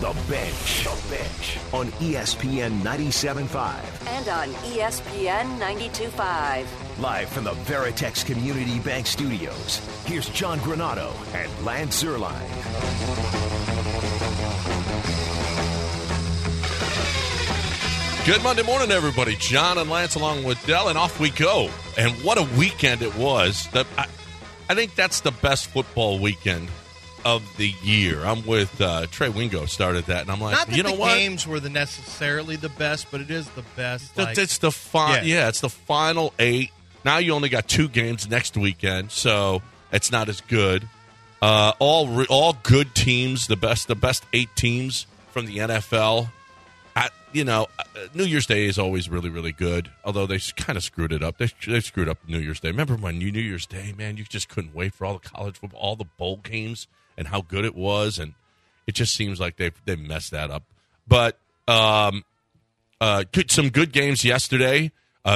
The Bench. On ESPN 97.5. And on ESPN 92.5. Live from the Veritex Community Bank Studios, here's John Granado and Lance Zierlein. Good Monday morning, everybody. John and Lance along with Dell, and off we go. And what a weekend it was. I think that's the best football weekend of the year. I'm with Trey Wingo started that, and I'm like, not that you know the what? games were necessarily the best, but it is the best. It's the it's the final 8. Now you only got 2 games next weekend, so it's not as good. All good teams, the best 8 teams from the NFL. New Year's Day is always really, really good, although they kind of screwed it up. They screwed up New Year's Day. Remember when New Year's Day, man, you just couldn't wait for all the college football, all the bowl games, and how good it was, and it just seems like they messed that up. But some good games yesterday.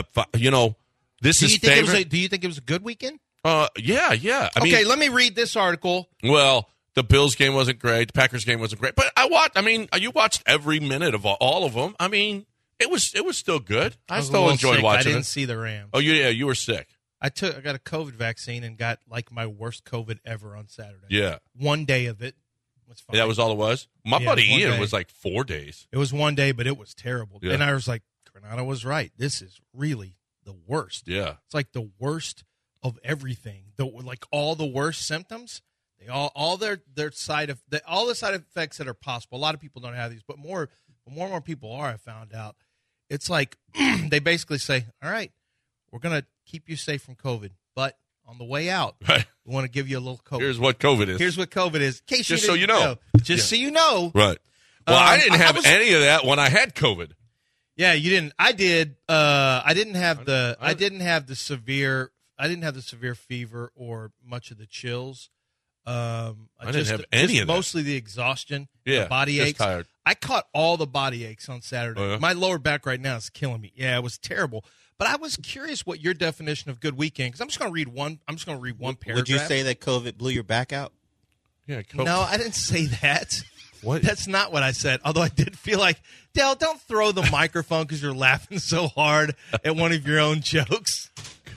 This is favorite. Do you think it was a good weekend? Yeah. Okay, let me read this article. Well, the Bills game wasn't great. The Packers game wasn't great. But you watched every minute of all of them. I mean, it was still good. I still enjoyed watching it. I didn't see the Rams. Oh, yeah, you were sick. I got a COVID vaccine and got like my worst COVID ever on Saturday. Yeah. 1 day of it was fine. That was all it was? My buddy Ian was like 4 days. It was 1 day, but it was terrible. Yeah. And I was like, Granado was right. This is really the worst. Yeah. It's like the worst of everything. All the worst symptoms. All the side effects that are possible. A lot of people don't have these, but more and more people are. I found out. It's like they basically say, "All right, we're going to keep you safe from COVID, but on the way out, right, we want to give you a little COVID. Here's what COVID is. Here's what COVID is. In case just you didn't know. Just so you know. Right. Well, I didn't have any of that when I had COVID. Yeah, you didn't. I did. I didn't have the severe fever or much of the chills. I didn't have any of that. Mostly the exhaustion, the body aches. Tired. I caught all the body aches on Saturday. Oh, yeah? My lower back right now is killing me. Yeah, it was terrible. But I was curious what your definition of good weekend, because I'm just going to read one paragraph. Would you say that COVID blew your back out? Yeah. COVID. No, I didn't say that. What? That's not what I said. Although I did feel like, Dale, don't throw the microphone because you're laughing so hard at one of your own jokes.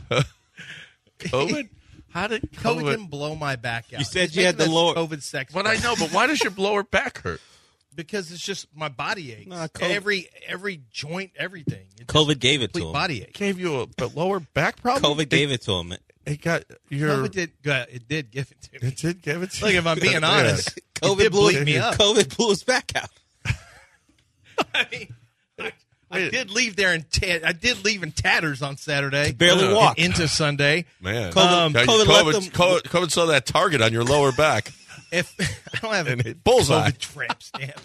COVID? How did COVID didn't blow my back out? You said you had the lower COVID sex. But I know, but why does your lower back hurt? Because it's just my body aches. Nah, every joint, everything. It's COVID gave it to him. Body ache. Gave you a lower back problem? COVID gave it to him. It got your. It did give it to me. It did give it to you. Look, if I'm being honest, COVID it blew me up. COVID blew his back out. I mean, I did leave there in tatters on Saturday. Barely walk into Sunday. Man, COVID saw that target on your lower back. If I don't have a bullseye COVID tramp stamp.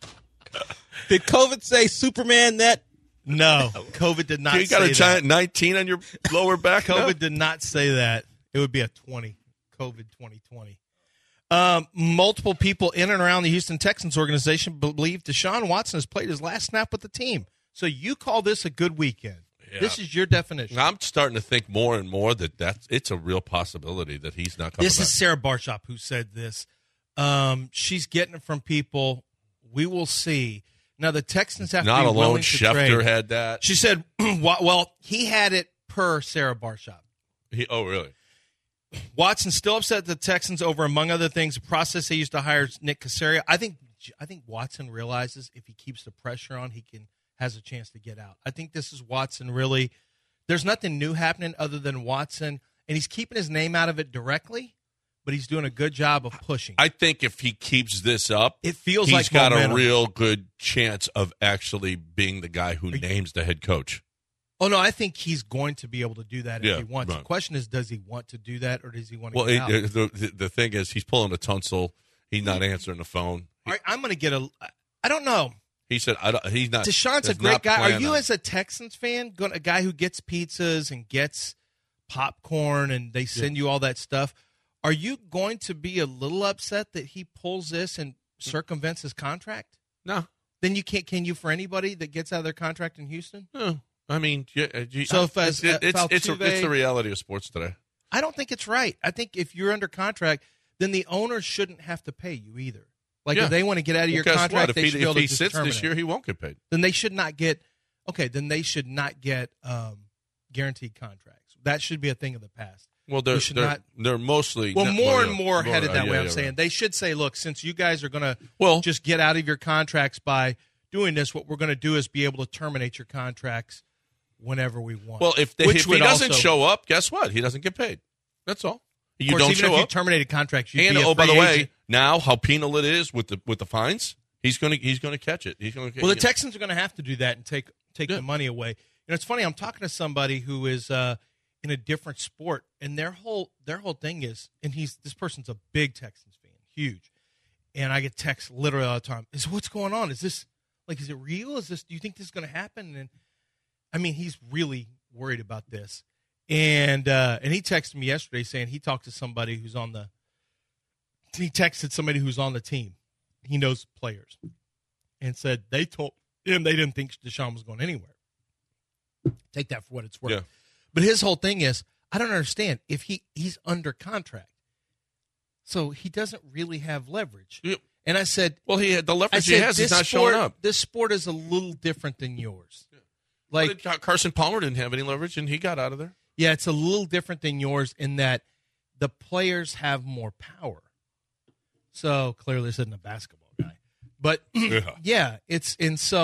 Did COVID say Superman that? No, COVID did not say that. You got a giant 19 on your lower back? COVID did not say that. It would be a 20. COVID 2020. Multiple people in and around the Houston Texans organization believe Deshaun Watson has played his last snap with the team. So you call this a good weekend. Yeah. This is your definition. I'm starting to think more and more that it's a real possibility that he's not coming back. This is Sarah Barshop who said this. She's getting it from people. We will see. Now, the Texans have to be willing to trade. Not alone. Schefter had that. She said, well, he had it per Sarah Barshop. Oh, really? Watson's still upset at the Texans over, among other things, the process they used to hire Nick Caserio. I think Watson realizes if he keeps the pressure on, has a chance to get out. I think this is Watson really. There's nothing new happening other than Watson, and he's keeping his name out of it directly, but he's doing a good job of pushing. I think if he keeps this up, it feels he's like got momentum. A real good chance of actually being the guy who names the head coach. Oh, no, I think he's going to be able to do that if he wants. Right. The question is, does he want to do that, or does he want to get out? The thing is, he's pulling a Tunsil. He's not answering the phone. All right, I'm going to get I don't know. He said, he's not. Deshaun's a great guy. Are you, as a Texans fan, a guy who gets pizzas and gets popcorn and they send you all that stuff, are you going to be a little upset that he pulls this and circumvents his contract? No. Then you can't. Can you for anybody that gets out of their contract in Houston? No. I mean, so it's the reality of sports today. I don't think it's right. I think if you're under contract, then the owner shouldn't have to pay you either. Like, Yeah. if they want to get out of your Guess contract, what? they should be able If to he just sits terminate. this year, he won't get paid. Then they should not get guaranteed contracts. That should be a thing of the past. Well, We should not. they're mostly More and more headed that way. I'm saying right. they should say, look, since you guys are going to Well- just get out of your contracts by doing this, what we're going to do is be able to terminate your contracts whenever we want. Well, if Which he would doesn't also- show up, guess what? He doesn't get paid. That's all. of You course, don't even show if you up. terminated contracts, you'd And be a by the free way, agent. now how penal it is with the fines, he's going to catch it. He's going to. Well, the Texans are going to have to do that and take Yeah. the money away. You know, it's funny. I'm talking to somebody who is in a different sport, and their whole thing is, and this person's a big Texans fan, huge, and I get texts literally all the time. Is what's going on? Is this is it real? Is this? Do you think this is going to happen? And I mean, he's really worried about this, and he texted me yesterday saying he talked to somebody who's on the. He texted somebody who's on the team. He knows players, and said they told him they didn't think Deshaun was going anywhere. Take that for what it's worth. Yeah. But his whole thing is, I don't understand if he's under contract, so he doesn't really have leverage. Yeah. And I said, Well, the I leverage said, he has is not showing up. This sport is a little different than yours. Like, Carson Palmer didn't have any leverage, and he got out of there. yeah, it's a little different than yours in that the players have more power. So clearly, this isn't a basketball guy, but yeah, it's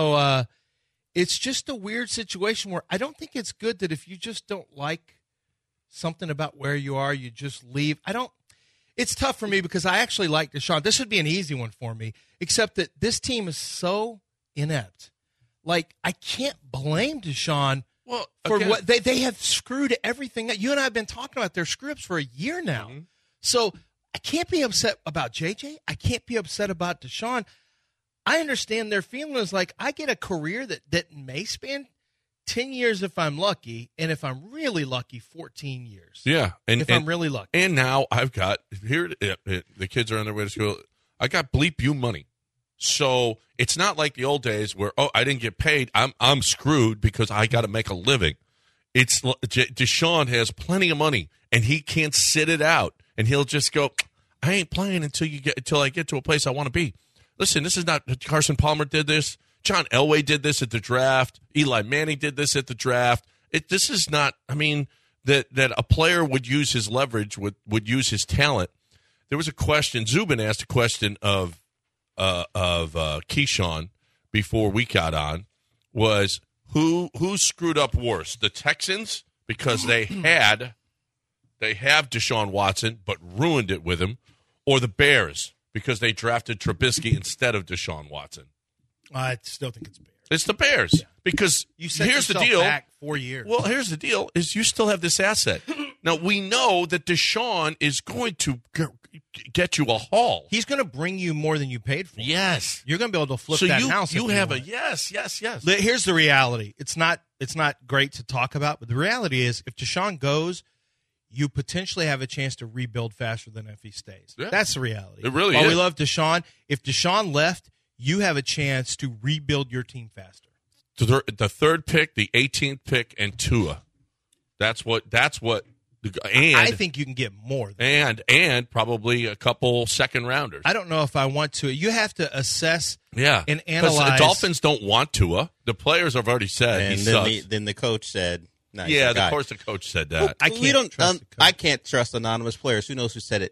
just a weird situation where I don't think it's good that if you just don't like something about where you are, you just leave. It's tough for me because I actually like Deshaun. This would be an easy one for me, except that this team is so inept. Like, I can't blame Deshaun for again- what they have screwed everything up. You and I have been talking about their screw-ups for a year now. Mm-hmm. So I can't be upset about JJ. I can't be upset about Deshaun. I understand their feelings. Like, I get a career that may span 10 years if I'm lucky, and if I'm really lucky, 14 years. Yeah, If I'm really lucky. And now I've got the kids are on their way to school. I got bleep you money, so it's not like the old days where I didn't get paid. I'm screwed because I got to make a living. It's Deshaun has plenty of money and he can't sit it out, and he'll just go, I ain't playing until I get to a place I want to be. Listen, this is not Carson Palmer did this. John Elway did this at the draft. Eli Manning did this at the draft. This is not, I mean, that a player would use his leverage, would use his talent. There was a question, Zubin asked a question of Keyshawn before we got on, was who screwed up worse? The Texans, because they have Deshaun Watson but ruined it with him, or the Bears because they drafted Trubisky instead of Deshaun Watson? I still think it's Bears. It's the Bears because You set here's the yourself deal. back 4 years. Well, here's the deal: is you still have this asset. Now we know that Deshaun is going to get you a haul. He's going to bring you more than you paid for. Yes. You're going to be able to flip So that you house. you if have want. yes. Here's the reality. It's not great to talk about, but the reality is if Deshaun goes, you potentially have a chance to rebuild faster than if he stays. Yeah. That's the reality. It really While is. we love Deshaun, if Deshaun left, you have a chance to rebuild your team faster. The third pick, the 18th pick, and Tua. That's what. And I think you can get more. and probably a couple second rounders. I don't know if I want to. You have to assess Yeah, and 'Cause analyze. the Dolphins don't want Tua. The players have already said And he then sucks. then the coach said, "Nice Yeah, guy." of course the coach said that. I can't trust the coach. I can't trust anonymous players. Who knows who said it?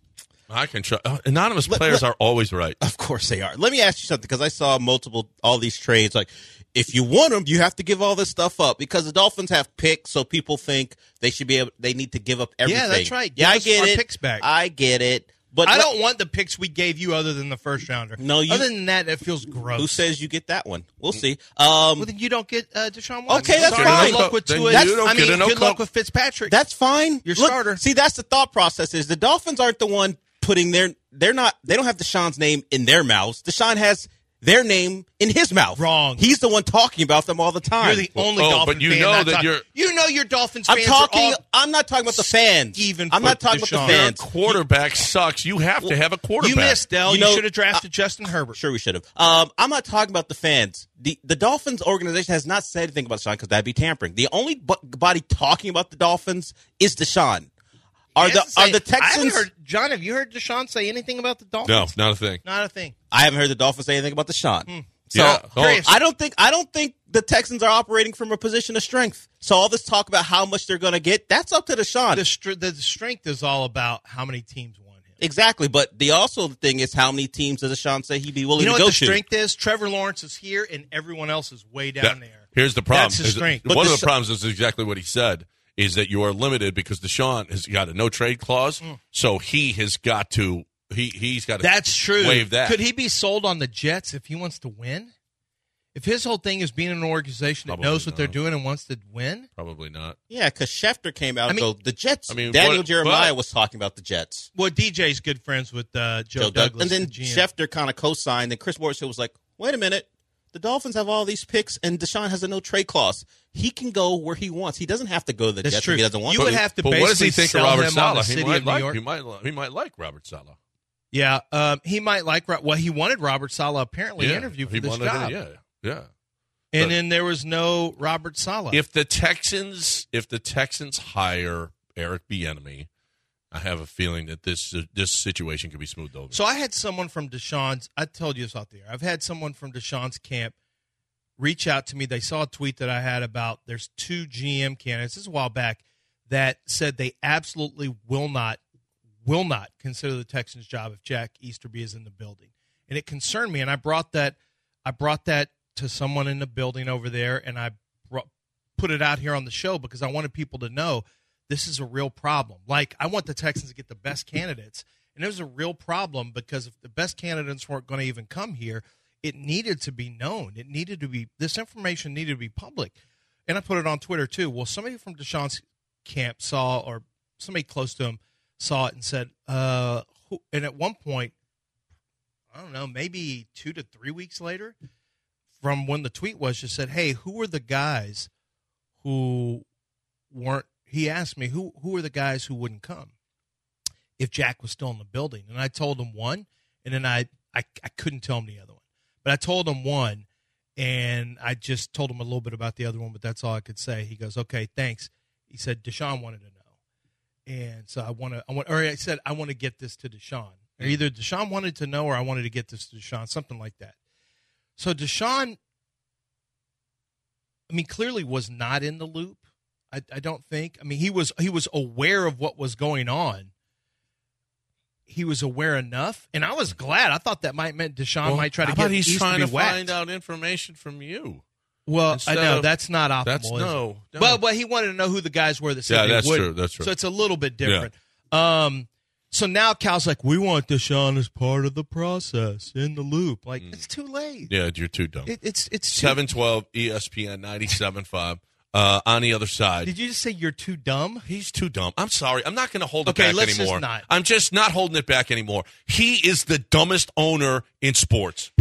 I can trust. Anonymous players are always right. Of course they are. Let me ask you something, because I saw all these trades. Like, if you want them, you have to give all this stuff up, because the Dolphins have picks, so people think they need to give up everything. Yeah, that's right. Yeah, Give I us get our it. picks back. I get it. But I don't want the picks we gave you other than the first rounder. No, other than that, it feels gross. Who says you get that one? We'll see. Well, then you don't get Deshaun Watson. Okay, that's Sorry, fine. Good luck with Then Tua. you don't get a no good luck coach. with Fitzpatrick. That's fine. Your Look, starter. See, that's the thought process. Is the Dolphins aren't the one putting they don't have Deshaun's name in their mouths. Deshaun has their name in his mouth. Wrong. He's the one talking about them all the time. You're the only Oh, Dolphin but you fan know not that talking- you're- You know your Dolphins I'm fans talking. are all I'm not talking about the fans. Steven I'm not put talking about the Deshaun. Your fans. quarterback sucks. You have to have a quarterback. You missed, Dell. You You, know, should have drafted Justin Herbert. Sure, we should have. I'm not talking about the fans. The Dolphins organization has not said anything about Deshaun, because that'd be tampering. The only body talking about the Dolphins is Deshaun. Are the Texans? I haven't heard, John, have you heard Deshaun say anything about the Dolphins? No, not a thing. Not a thing. I haven't heard the Dolphins say anything about Deshaun. So Yeah. Curious. I don't think the Texans are operating from a position of strength. So all this talk about how much they're going to get, that's up to Deshaun. The strength is all about how many teams want him. Exactly, but the thing is how many teams does Deshaun say he'd be willing You know to go what the to? strength is? Trevor Lawrence is here, and everyone else is way down Yeah. there. Here's the problem. That's his strength. One of the problems is exactly what he said, is that you are limited because Deshaun has got a no-trade clause, so he has got to he's got to That's true. waive that. Could he be sold on the Jets if he wants to win? If his whole thing is being in an organization that Probably knows what they're not. doing and wants to win? Probably not. Yeah, because Schefter came out and go, the Jets. Daniel Jeremiah was talking about the Jets. Well, DJ's good friends with Joe Douglas. And then the GM. Schefter kind of co-signed, and Chris Morris was like, wait a minute. The Dolphins have all these picks, and Deshaun has a no-trade clause. He can go where he wants. He doesn't have to go to the That's Jets true. if he doesn't want You to. would have to But what does he basically think of sell Robert him on the Saleh? city of New York. He might like Robert Saleh. Yeah, he might like. Well, he wanted Robert Saleh apparently to interview for he this wanted job. Yeah. And But- then there was no Robert Saleh. If the Texans hire Eric Bieniemy, I have a feeling that this situation could be smoothed over. So I had someone from Deshaun's. I told you this out there. I've had someone from Deshaun's camp reach out to me. They saw a tweet that I had about there's 2 GM candidates. This is a while back that said they absolutely will not consider the Texans' job if Jack Easterby is in the building, and it concerned me. And I brought that to someone in the building over there, and I put it out here on the show because I wanted people to know this is a real problem. Like, I want the Texans to get the best candidates, and it was a real problem because if the best candidates weren't going to even come here, it needed to be known. This information needed to be public. And I put it on Twitter too. Well, somebody from Deshaun's camp saw, or somebody close to him saw it and said, and at one point, I don't know, maybe 2 to 3 weeks later, from when the tweet was, just said, hey, who were the guys who weren't, he asked me, who were the guys who wouldn't come if Jack was still in the building? And I told him one, and then I couldn't tell him the other one. But I told him one, and I just told him a little bit about the other one, but that's all I could say. He goes, okay, thanks. He said, Deshaun wanted to know. And so I said, I want to get this to Deshaun. Or either Deshaun wanted to know or I wanted to get this to Deshaun, something like that. So Deshaun, clearly was not in the loop. I don't think. He was aware of what was going on. He was aware enough, and I was glad. I thought that meant Deshaun might try to get he's Easterby trying to whacked. find out information from you. Well, Instead I know of- that's not optimal. That's is it? no. But he wanted to know who the guys were that said they that's wouldn't. true. That's true. So it's a little bit different. So now Cal's like, we want Deshaun as part of the process, in the loop. Like, it's too late. Yeah, you're too dumb. It's too. 712 ESPN 97.5. On the other side. Did you just say you're too dumb? He's too dumb. I'm sorry. I'm not going to hold it Okay, back let's anymore. just not. I'm just not holding it back anymore. He is the dumbest owner in sports.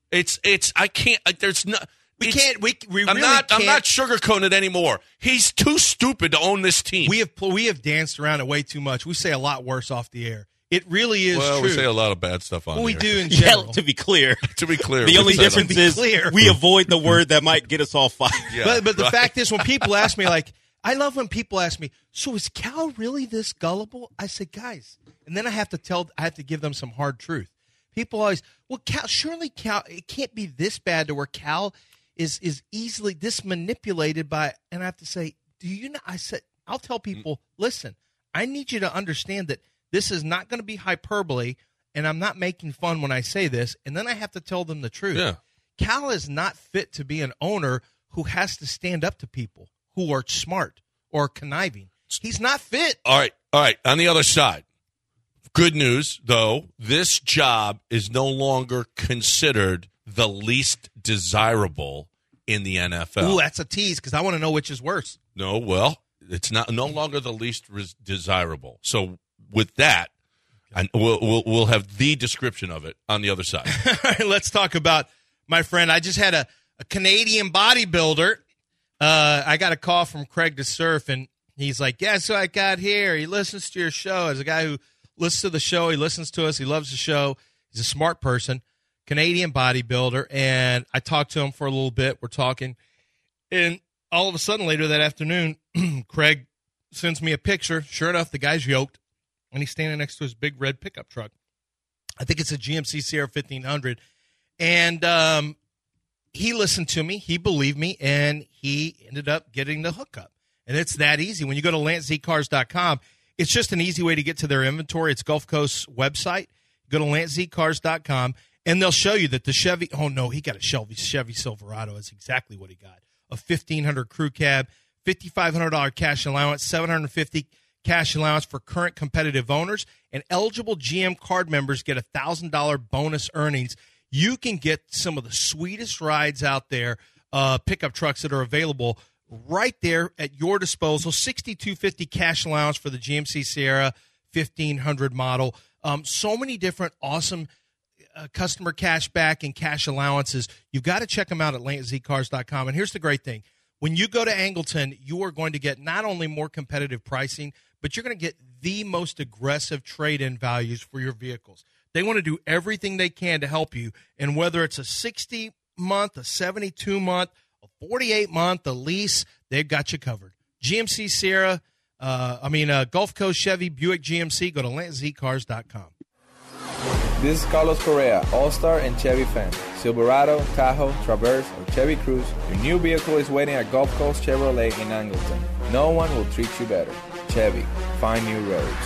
I can't. There's no. We it's- can't. We I'm really not. can't. I'm not sugarcoating it anymore. He's too stupid to own this team. We have danced around it way too much. We say a lot worse off the air. It really is well, true. we say a lot of bad stuff on Well, we here. do in Yeah, general. to be clear. To be clear, The we only say them. difference be is clear. we avoid the word that might get us all fired. Yeah, but the right. fact is, when people ask me, like, I love when people ask me, so is Cal really this gullible? I say, guys, and then I have to give them some hard truth. People always, well, surely Cal, it can't be this bad to where Cal is easily this manipulated by, and I have to say, do you know, I'll tell people, listen, I need you to understand that this is not going to be hyperbole, and I'm not making fun when I say this, and then I have to tell them the truth. Yeah. Cal is not fit to be an owner who has to stand up to people who are smart or conniving. He's not fit. All right. On the other side, good news, though, this job is no longer considered the least desirable in the NFL. Ooh, that's a tease because I want to know which is worse. No, well, it's no longer the least desirable. So with that, and we'll have the description of it on the other side. All right, let's talk about my friend. I just had a Canadian bodybuilder. I got a call from Craig DeSurf, and he's like, yeah, so I got here. He listens to your show. As a guy who listens to the show, he listens to us. He loves the show. He's a smart person, Canadian bodybuilder. And I talked to him for a little bit. We're talking. And all of a sudden, later that afternoon, Craig sends me a picture. Sure enough, the guy's yoked. and he's standing next to his big red pickup truck. I think it's a GMC Sierra 1500. And he listened to me. He believed me, and he ended up getting the hookup. And it's that easy. When you go to LanceZCars.com, it's just an easy way to get to their inventory. It's Gulf Coast's website. Go to LanceZCars.com, and they'll show you that the Chevy – oh, no, he got a Chevy Silverado. That's exactly what he got. A 1500 crew cab, $5,500 cash allowance, $750 cash allowance for current competitive owners, and eligible GM card members get $1,000 bonus earnings. You can get some of the sweetest rides out there, pickup trucks that are available right there at your disposal. $6,250 cash allowance for the GMC Sierra 1500 model. So many different awesome customer cash back and cash allowances. You've got to check them out at LanceZCars.com. And here's the great thing. When you go to Angleton, you are going to get not only more competitive pricing, but you're going to get the most aggressive trade-in values for your vehicles. They want to do everything they can to help you. And whether it's a 60-month, a 72-month, a 48-month, a lease, they've got you covered. GMC Sierra, Gulf Coast Chevy, Buick GMC, go to LanceZCars.com. This is Carlos Correa, All-Star and Chevy fan. Silverado, Tahoe, Traverse, or Chevy Cruze, your new vehicle is waiting at Gulf Coast Chevrolet in Angleton. No one will treat you better. Chevy, find new roads.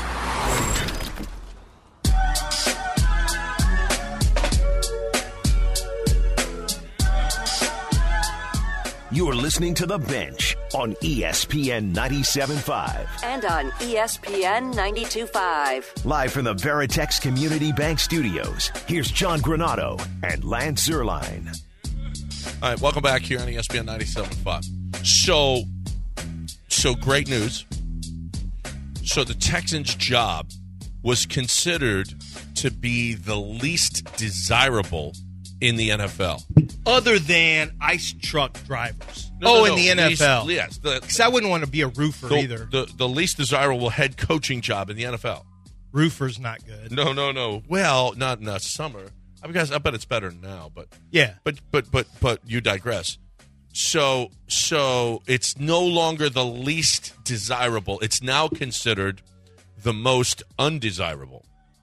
You're listening to The Bench on ESPN 97.5. And on ESPN 92.5. Live from the Veritex Community Bank Studios, here's John Granado and Lance Zierlein. All right, welcome back here on ESPN 97.5. So great news. So the Texans' job was considered to be the least desirable in the NFL. Other than ice truck drivers. In the NFL. Yes. Because I wouldn't want to be a roofer either. The least desirable head coaching job in the NFL. Roofer's not good. No. Well, not in the summer. I bet it's better now, but yeah. But you digress. So it's no longer the least desirable. It's now considered the most undesirable.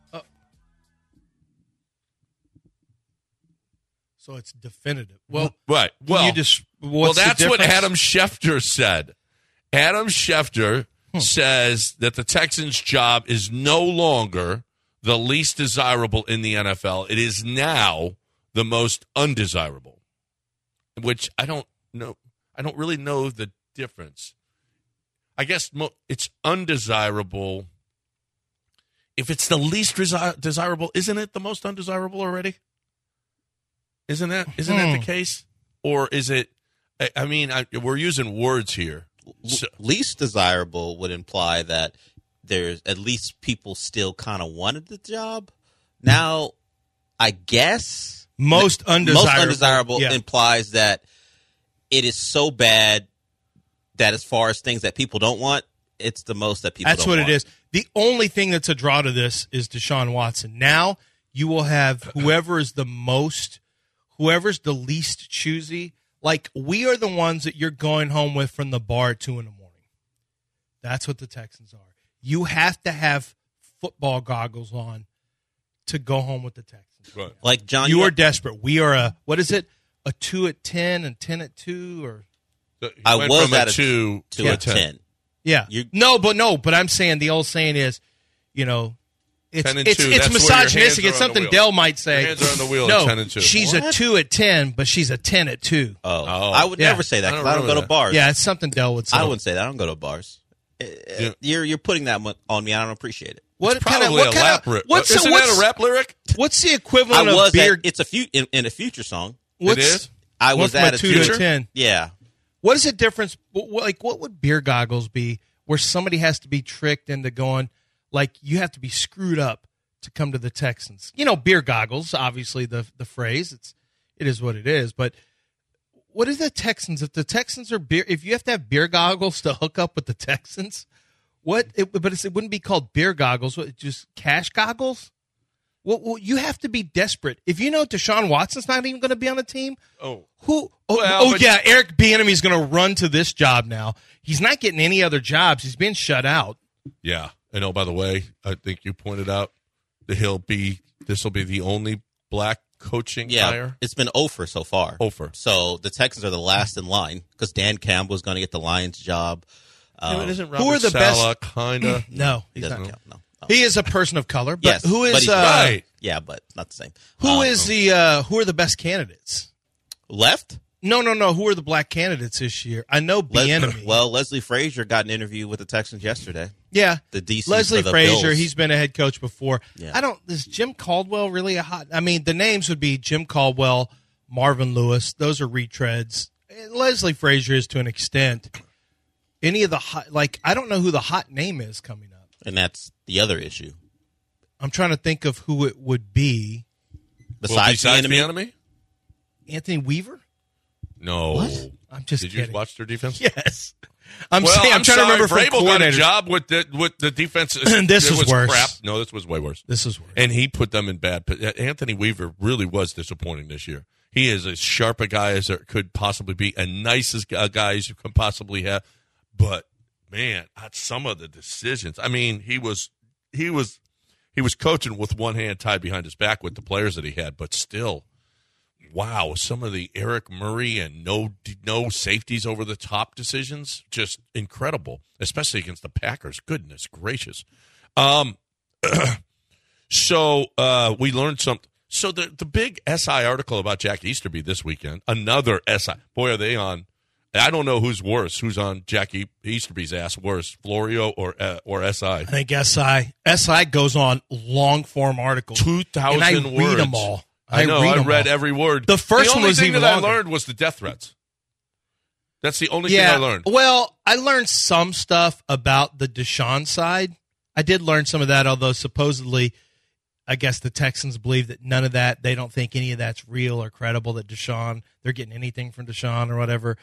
So it's definitive. Well, right. Well, that's what Adam Schefter said. Adam Schefter says that the Texans' job is no longer the least desirable in the NFL. It is now the most undesirable, which I don't know. I don't really know the difference. I guess it's undesirable. If it's the least desirable, isn't it the most undesirable already? Isn't that the case? Or is it – we're using words here. So, least desirable would imply that there's at least people still kind of wanted the job. Now, I guess most undesirable implies that it is so bad that as far as things that people don't want, it's the most that people don't want. That's what it is. The only thing that's a draw to this is Deshaun Watson. Now you will have whoever's the least choosy. Like, we are the ones that you're going home with from the bar at 2 a.m. That's what the Texans are. You have to have football goggles on to go home with the Texans. Right. Like, John, you are desperate. We are a 2 at 10 and 10 at 2? Or I was at a 2 at 10. Yeah. But I'm saying the old saying is, it's misogynistic. It's something Dell might say. Your hands are on the wheel no, at 10 and 2. She's a 2 at 10, but she's a 10 at 2. Oh. I would never say that because I don't go to bars. Yeah, it's something Dell would say. I wouldn't say that. I don't go to bars. You're putting that on me. I don't appreciate it. Isn't that a rap lyric? What's the equivalent of beer? It's in a Future song. It is? I was at a 2 to 10. Yeah. What is the difference? Like, what would beer goggles be where somebody has to be tricked into going, like, you have to be screwed up to come to the Texans? Beer goggles, obviously the phrase. It is what it is. But what is the Texans? If the Texans are if you have to have beer goggles to hook up with the Texans, it wouldn't be called beer goggles. Just cash goggles? Well, you have to be desperate. If you know Deshaun Watson's not even going to be on the team, Eric Bieniemy is going to run to this job now. He's not getting any other jobs. He's being shut out. Yeah. And by the way, I think you pointed out that this will be the only black coaching hire. It's been Ofer so far. Ofer. So the Texans are the last in line because Dan Campbell is going to get the Lions job. Isn't Robert who are the Saleh kind of? No, he's Doesn't not. count. No. He is a person of color, but Yes, who is but he's right. Yeah, but not the same. who is the who are the best candidates? Left? No. Who are the black candidates this year? I know Bieniemy. Well, Leslie Frazier got an interview with the Texans yesterday. Yeah, The DC Leslie for the Frazier. Bills. He's been a head coach before. Yeah. Is Jim Caldwell really a hot? I mean, the names would be Jim Caldwell, Marvin Lewis. Those are retreads. And Leslie Frazier is to an extent. Any of the hot, I don't know who the hot name is coming up. And that's the other issue. I'm trying to think of who it would be. Besides the enemy? enemy? Anthony Weaver? No. What? I'm just Did kidding. you watch their defense? Yes. I'm trying to remember from Vrabel got a coordinators. job with the defense. This It was was worse. Crap. No, this was way worse. This is weird. And he put them in bad. Anthony Weaver really was disappointing this year. He is as sharp a guy as there could possibly be, and nice as a guy as you can possibly have. But man, some of the decisions. I mean, he was coaching with one hand tied behind his back with the players that he had, but still, wow, some of the Eric Murray and no safeties over the top decisions, just incredible, especially against the Packers. Goodness gracious. So we learned something. So the big SI article about Jack Easterby this weekend, another SI. Boy, are they on. I don't know who's worse. Who's on Jack Easterby's ass worse, Florio or SI? I think SI goes on long form articles. 2,000 and I words. read them all. I know. I read all. every word. The first only one was thing even that longer. I learned was the death threats. That's the only thing I learned. Well, I learned some stuff about the Deshaun side. I did learn some of that, although supposedly, I guess the Texans believe that none of that, they don't think any of that's real or credible, that they're getting anything from Deshaun or whatever.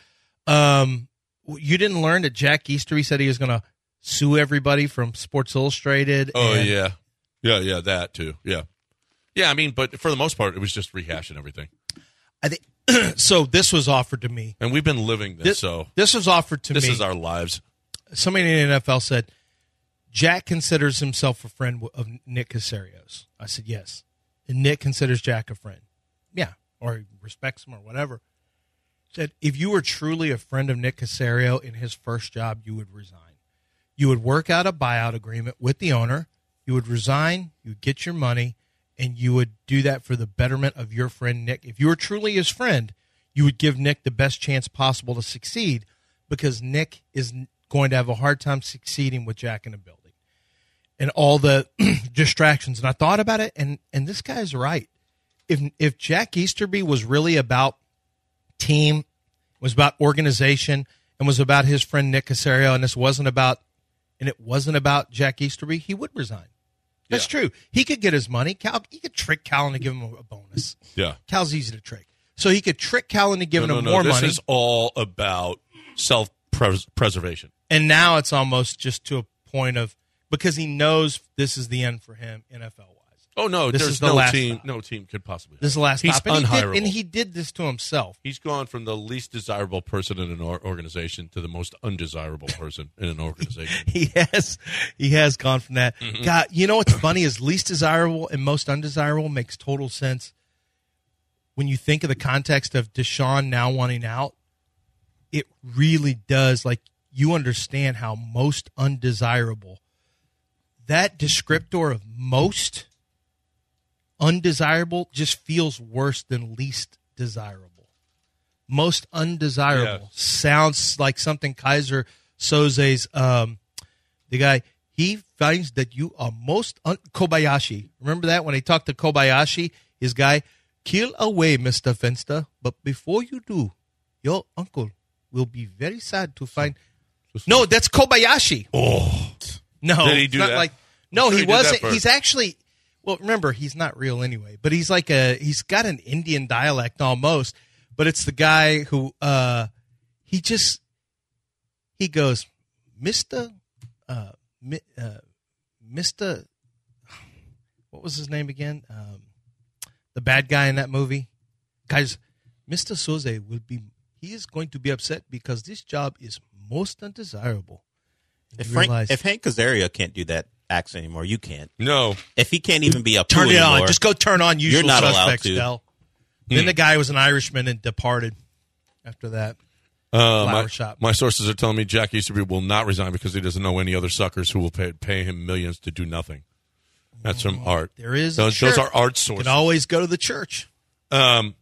You didn't learn that Jack Easterby said he was going to sue everybody from Sports Illustrated. Oh, yeah. Yeah, that too. Yeah. Yeah, I mean, but for the most part, it was just rehashing everything. I think so. This was offered to me. And we've been living this, so this was offered to me. this is our lives. Somebody in the NFL said, Jack considers himself a friend of Nick Casario's. I said, yes. And Nick considers Jack a friend. Yeah. Or he respects him or whatever. Said, if you were truly a friend of Nick Casario in his first job, you would resign. You would work out a buyout agreement with the owner. You would resign. You would get your money. And you would do that for the betterment of your friend Nick. If you were truly his friend, you would give Nick the best chance possible to succeed, because Nick is going to have a hard time succeeding with Jack in the building and all the distractions. And I thought about it, and this guy's right. If Jack Easterby was really about team, was about organization, and was about his friend Nick Casario, and it wasn't about Jack Easterby, he would resign. That's true. He could get his money. He could trick Cal into giving him a bonus. Yeah. Cal's easy to trick. So he could trick Cal into giving him more this money. This is all about self-preservation. And now it's almost just to a point of, because he knows this is the end for him NFL-wise. Oh, no, This is there's the no last team. stop. No team could possibly. This is the last He's stop. And unhireable. he did this to himself. He's gone from the least desirable person in an organization to the most undesirable person in an organization. He has gone from that. Mm-hmm. God, you know what's funny is least desirable and most undesirable makes total sense when you think of the context of Deshaun now wanting out. It really does. Like, you understand how most undesirable, that descriptor of most undesirable just feels worse than least desirable. Most undesirable sounds like something Kaiser Soze's, the guy, he finds that you are most Kobayashi. Remember that when he talked to Kobayashi, his guy, kill away, Mr. Fenster, but before you do, your uncle will be very sad to find. No, that's Kobayashi. Oh. No, Did he do it's not that? like, no, sure he he did that wasn't. first. He's actually, well, remember, he's not real anyway, but he's like he's got an Indian dialect almost, but it's the guy who, he goes, Mr. What was his name again? The bad guy in that movie. Guys, Mr. Soze he is going to be upset because this job is most undesirable. If Hank Casario can't do that accent anymore. You can't. No. If he can't even be a Turn it anymore, on. Just go turn on Usual You're not allowed Suspects, to. Del. Then the guy was an Irishman and departed after that. Flower shop. My sources are telling me Jack Easterby will not resign because he doesn't know any other suckers who will pay him millions to do nothing. That's from Art. There is those are Art sources. You can always go to the church. Well,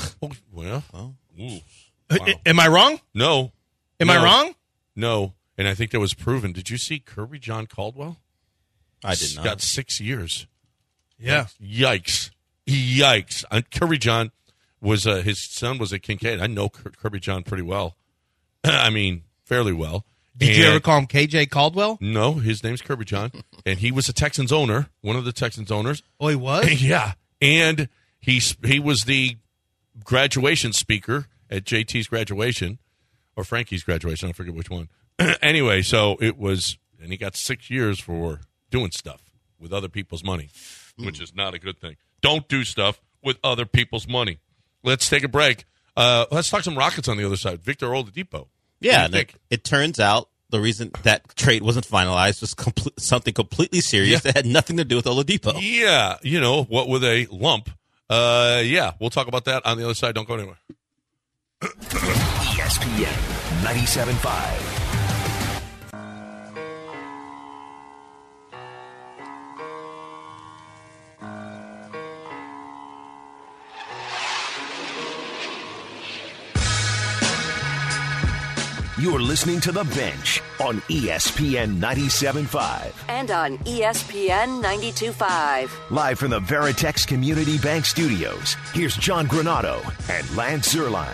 Am I wrong? no. Am I wrong? No, and I think that was proven. Did you see Kirby John Caldwell? I did not. Got 6 years. Yeah. Yikes. Kirby John was his son was at Kincaid. I know Kirby John pretty well. I mean, fairly well. Did you ever call him KJ Caldwell? No, his name's Kirby John, and he was a Texans owner, one of the Texans owners. Oh, he was? Yeah, and he was the graduation speaker at JT's graduation, or Frankie's graduation. I forget which one. Anyway, so it was, and he got 6 years for doing stuff with other people's money, which is not a good thing. Don't do stuff with other people's money. Let's take a break. Let's talk some Rockets on the other side. Victor Oladipo. Yeah, it turns out the reason that trade wasn't finalized was something completely serious that had nothing to do with Oladipo. Yeah, what with a lump. Yeah, we'll talk about that on the other side. Don't go anywhere. ESPN 97.5. You're listening to The Bench on ESPN 97.5. And on ESPN 92.5. Live from the Veritex Community Bank Studios, here's John Granato and Lance Zierlein.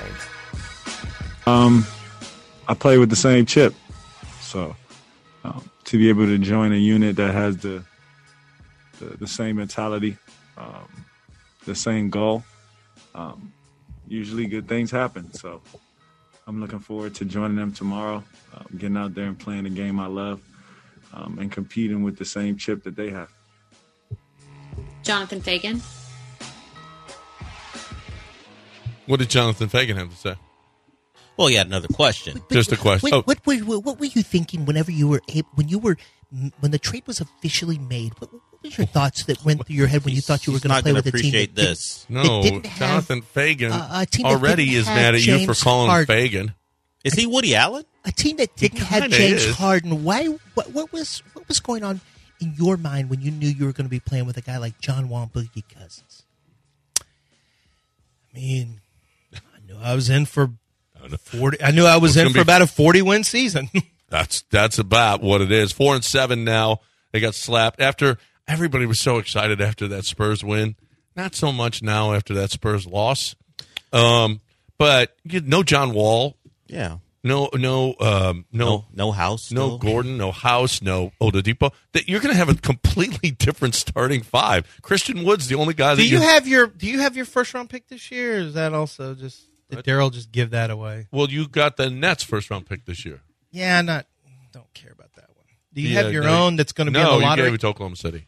I play with the same chip. So to be able to join a unit that has the same mentality, the same goal, usually good things happen. So I'm looking forward to joining them tomorrow, getting out there and playing the game I love, and competing with the same chip that they have. Jonathan Fagan. What did Jonathan Fagan have to say? Well, he had another question. Just a question. What were you thinking whenever you were when the trade was officially made? What was your thoughts that went through your head when you thought you were going to play with a team that this? No, didn't have Jonathan Fagan a team that already didn't is have mad at you James for calling him Harden. Fagan. Is he Woody Allen? A team that didn't have kinda James is. Harden. Why? What was going on in your mind when you knew you were going to be playing with a guy like John Wall Boogie Cousins? I mean, I knew I was in for 40. I knew I was in for about a 40-win season. That's about what it is. 4-7 now. They got slapped after everybody was so excited after that Spurs win. Not so much now after that Spurs loss. But no John Wall. Yeah. No House. No still. Gordon, no House, no Oladipo. That you're going to have a completely different starting five. Christian Wood's the only guy that Do you have your first round pick this year? Or is that also just did Daryl just give that away? Well, you got the Nets first round pick this year. Yeah, don't care about that one. Do you have your own that's going to be in the lottery? No, you gave it to Oklahoma City.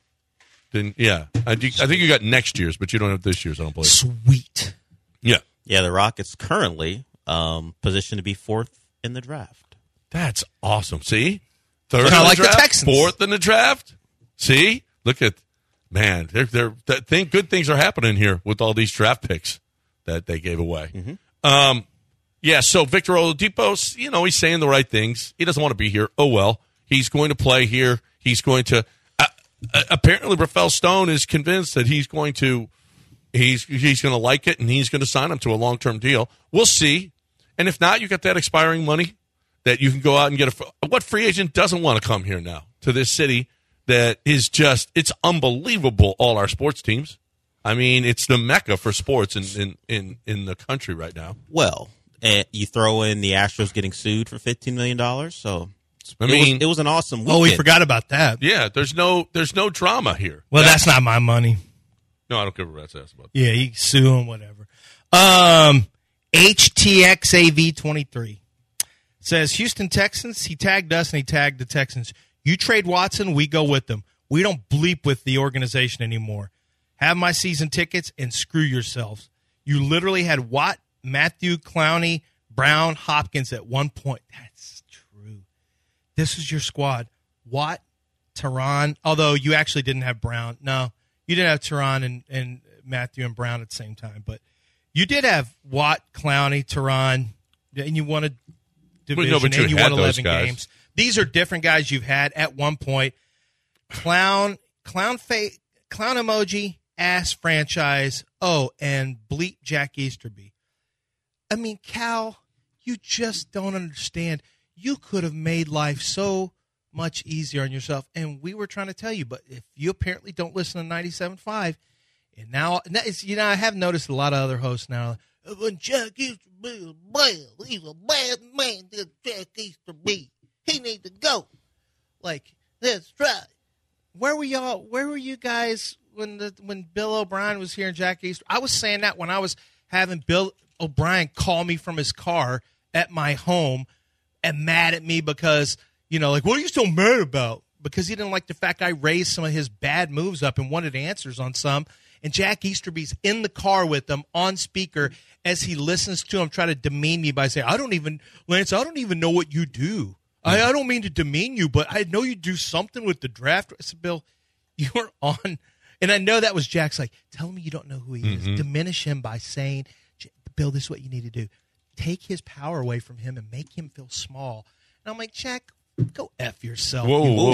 I think you got next year's, but you don't have this year's. I don't believe. Sweet. Yeah. Yeah, the Rockets currently positioned to be fourth in the draft. That's awesome. See? Third Kinda in the like the draft, Texans. fourth in the draft. See? Look at, man, good things are happening here with all these draft picks that they gave away. Mm-hmm. Yeah, so Victor Oladipo, he's saying the right things. He doesn't want to be here. Oh, well. He's going to play here. He's going to apparently Rafael Stone is convinced that he's going to like it and he's going to sign him to a long-term deal. We'll see. And if not, you got that expiring money that you can go out and get what free agent doesn't want to come here now to this city that is just, it's unbelievable, all our sports teams. I mean, it's the mecca for sports in the country right now. Well, you throw in the Astros getting sued for $15 million, so it was an awesome weekend. Oh, we forgot about that. Yeah, there's no drama here. Well, that's not my money. No, I don't give a rat's ass about that. Yeah, you can sue him, whatever. HTXAV23 says, Houston Texans, he tagged us and he tagged the Texans. You trade Watson, we go with them. We don't bleep with the organization anymore. Have my season tickets and screw yourselves. You literally had Watt, Matthew, Clowney, Brown, Hopkins at one point. That's true. This is your squad. Watt, Teron, although you actually didn't have Brown. No, you didn't have Teron and Matthew and Brown at the same time. But you did have Watt, Clowney, Teron, and you won a division, and you won 11 games. These are different guys you've had at one point. Clown emoji, ass franchise, and bleep Jack Easterby. I mean, Cal, you just don't understand. You could have made life so much easier on yourself, and we were trying to tell you, but if you apparently don't listen to 97.5, and now, I have noticed a lot of other hosts now, when Jack Easterby is bad, he's a bad man, Jack Easterby. He needs to go. Like, that's right. Where were y'all? Where were you guys when Bill O'Brien was here and Jack Easterby? I was saying that when I was having Bill O'Brien call me from his car at my home and mad at me because, like, what are you so mad about? Because he didn't like the fact I raised some of his bad moves up and wanted answers on some. And Jack Easterby's in the car with them on speaker as he listens to him try to demean me by saying, Lance, I don't even know what you do. I don't mean to demean you, but I know you do something with the draft. I said, Bill, you were on. And I know that was Jack's like, tell me you don't know who he is. Diminish him by saying, Bill, this is what you need to do. Take his power away from him and make him feel small. And I'm like, Jack, go F yourself, you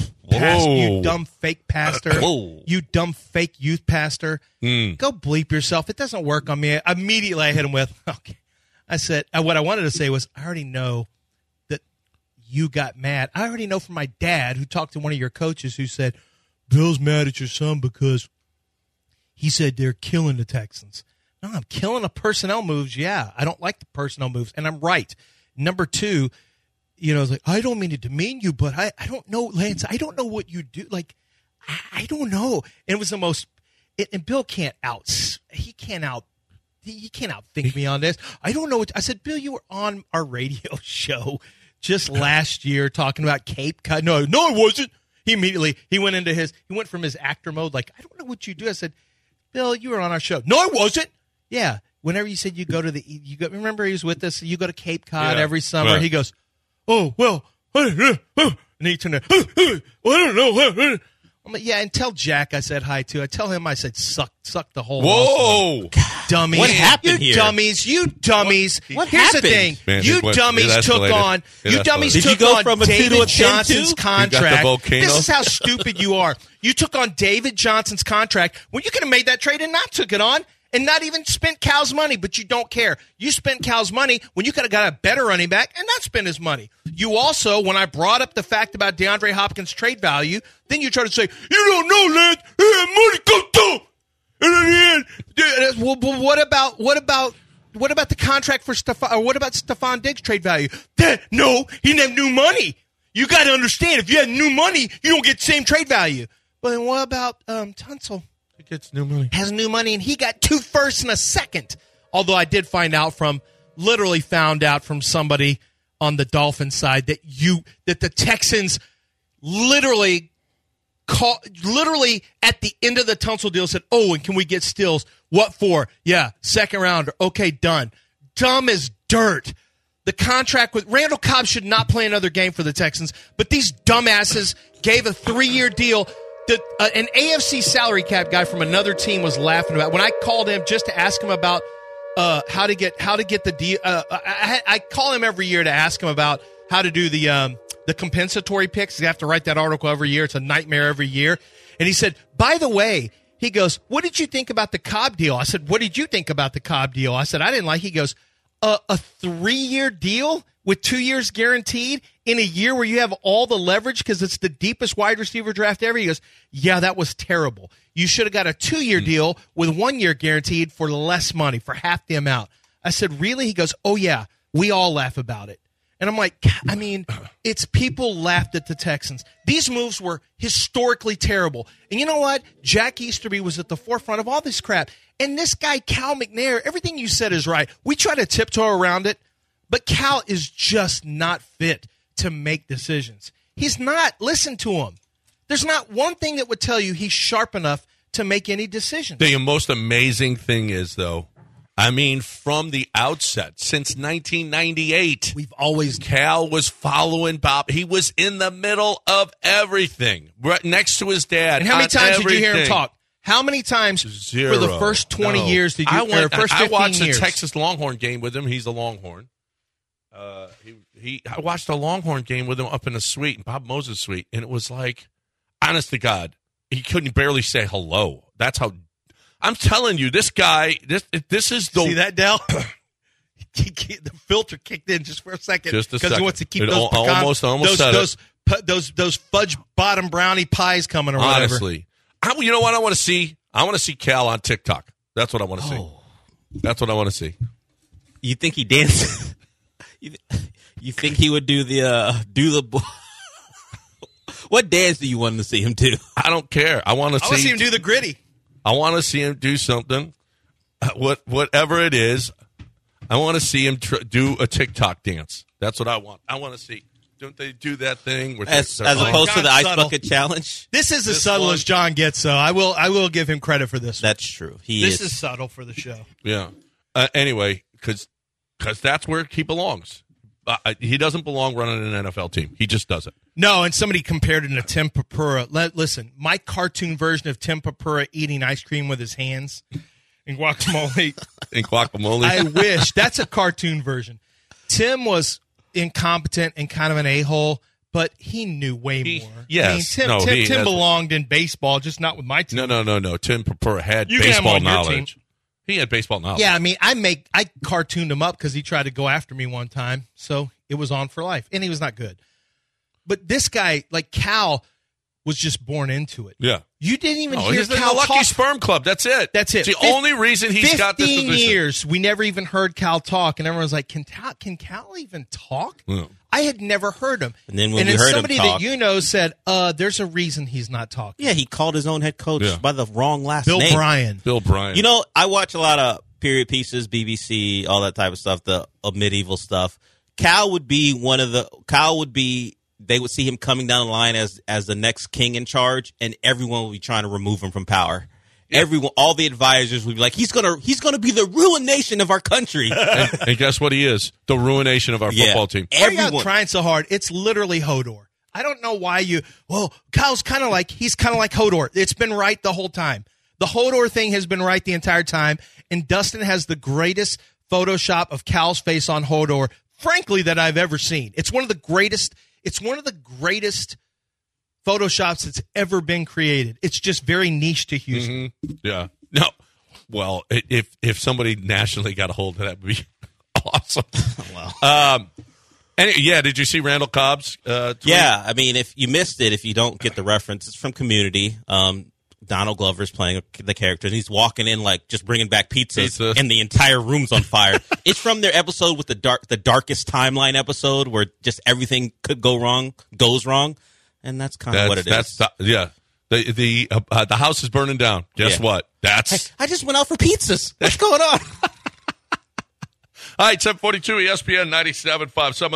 dumb fake pastor, you dumb fake youth pastor. Go bleep yourself. It doesn't work on me. Immediately I hit him with, okay. I said, what I wanted to say was, I already know that you got mad. I already know from my dad who talked to one of your coaches who said, Bill's mad at your son because he said they're killing the Texans. No, I'm killing the personnel moves. Yeah, I don't like the personnel moves, and I'm right. Number two, I was like, I don't mean to demean you, but I don't know, Lance. I don't know what you do. Like, I don't know. And it was the most. And Bill can't outthink me on this. I don't know. I said, Bill, you were on our radio show just last year talking about Cape Cod. No, I wasn't. He went from his actor mode. Like, I don't know what you do. I said, Bill, you were on our show. No, I wasn't. Yeah. Whenever you said remember he was with us. You go to Cape Cod every summer. Right. He goes, oh, well, and he turned to, I don't know. I'm like, yeah, and tell Jack I said hi to. I tell him I said suck the whole. Whoa, dummies! What happened you here? You dummies! What Here's happened? the thing: Man, you dummies took on. You dummies Did you took go on from a 2 to David a 10 Johnson's too? contract. You got the volcano? This is how stupid you are. You took on David Johnson's contract when you could have made that trade and not took it on. And not even spent Cal's money, but you don't care. You spent Cal's money when you could have got a better running back and not spend his money. You also, when I brought up the fact about DeAndre Hopkins' trade value, then you try to say, you don't know, Lance, he had money come through. And in the end, well, what about the contract for Stephon, or what about Stephon Diggs' trade value? No, he didn't have new money. You got to understand, if you have new money, you don't get the same trade value. But then what about Tunsil? Gets new money. Has new money, and he got 2 firsts and a second. Although I did found out from somebody on the Dolphins side that the Texans literally at the end of the Tunsil deal said, oh, and can we get Stills? What for? Yeah, second rounder. Okay, done. Dumb as dirt. The contract with Randall Cobb should not play another game for the Texans, but these dumbasses gave a 3-year deal. An AFC salary cap guy from another team was laughing about when I called him just to ask him about how to get the deal. I call him every year to ask him about how to do the compensatory picks. You have to write that article every year. It's a nightmare every year. And he said, by the way, he goes, what did you think about the Cobb deal? I said, what did you think about the Cobb deal? I said, I didn't like. He goes, a 3-year deal with 2 years guaranteed in a year where you have all the leverage because it's the deepest wide receiver draft ever? He goes, yeah, that was terrible. You should have got a 2-year deal with 1 year guaranteed for less money, for half the amount. I said, really? He goes, oh, yeah, we all laugh about it. And I'm like, I mean, it's people laughed at the Texans. These moves were historically terrible. And you know what? Jack Easterby was at the forefront of all this crap. And this guy, Cal McNair, everything you said is right. We try to tiptoe around it, but Cal is just not fit to make decisions. He's not. Listen to him. There's not one thing that would tell you he's sharp enough to make any decisions. The most amazing thing is, though, I mean, from the outset, since 1998, we've always Cal was following Bob. He was in the middle of everything, right next to his dad. And how many times everything. did you hear him talk? How many times Zero. for the first 20 years did you? I first 15 watched years. a Texas Longhorn game with him. He's a Longhorn. I watched a Longhorn game with him up in the suite, Bob Moses' suite, and it was like, honest to God, he couldn't barely say hello. That's how. I'm telling you, this guy. This is the. See that, Dell? The filter kicked in just for a second. Just a second. Because he wants to keep It those pecans, almost said those fudge bottom brownie pies coming or whatever. Honestly, you know what I want to see? I want to see Cal on TikTok. That's what I want to see. That's what I want to see. You think he dances? You think he would do the what dance do you want to see him do? I don't care. I want to see him do the gritty. I want to see him do something. Whatever it is, I want to see him do a TikTok dance. That's what I want. I want to see. Don't they do that thing? Where as opposed to the ice bucket challenge? This is as subtle as John gets, so I will give him credit for this. That's true. This is subtle for the show. Yeah. Anyway, because that's where he belongs. He doesn't belong running an NFL team. He just doesn't. No, and somebody compared him to Tim Papura. Listen, my cartoon version of Tim Papura eating ice cream with his hands and guacamole. I wish. That's a cartoon version. Tim was incompetent and kind of an a-hole, but he knew way more. Yes. I mean, Tim belonged in baseball, just not with my team. No. Tim Papura had baseball knowledge. He had baseball knowledge. Yeah, I mean, I cartooned him up because he tried to go after me one time, so it was on for life, and he was not good. But this guy, like Cal, was just born into it. Yeah. You didn't even hear he's Cal in the Lucky talk. Sperm Club. That's it. That's it. It's the only reason he's got this position. 15 years, we never even heard Cal talk, and everyone's like, can Cal even talk? No. I had never heard him. And then when we heard somebody him talk, that you know said, there's a reason he's not talking. Yeah, he called his own head coach by the wrong last name. Bill Bryan. You know, I watch a lot of period pieces, BBC, all that type of stuff, the medieval stuff. Cal would be they would see him coming down the line as the next king in charge, and everyone would be trying to remove him from power. Yeah. Everyone, all the advisors would be like, he's gonna be the ruination of our country. and guess what he is? The ruination of our football team. Everyone trying so hard. It's literally Hodor. I don't know why Cal's kind of like Hodor. It's been right the whole time. The Hodor thing has been right the entire time, and Dustin has the greatest Photoshop of Cal's face on Hodor, frankly, that I've ever seen. It's one of the greatest Photoshops that's ever been created. It's just very niche to Houston. Mm-hmm. Yeah. No. Well, if somebody nationally got a hold of that, would be awesome. Wow. Did you see Randall Cobb's tweet? Yeah, I mean, if you missed it, if you don't get the reference, it's from Community. Donald Glover's playing the character, and he's walking in like just bringing back pizzas, and the entire room's on fire. It's from their episode with the darkest timeline episode where just everything goes wrong, and that's kind of what it is. The house is burning down. Guess what? I just went out for pizzas. What's going on? All right, 742 ESPN 97.5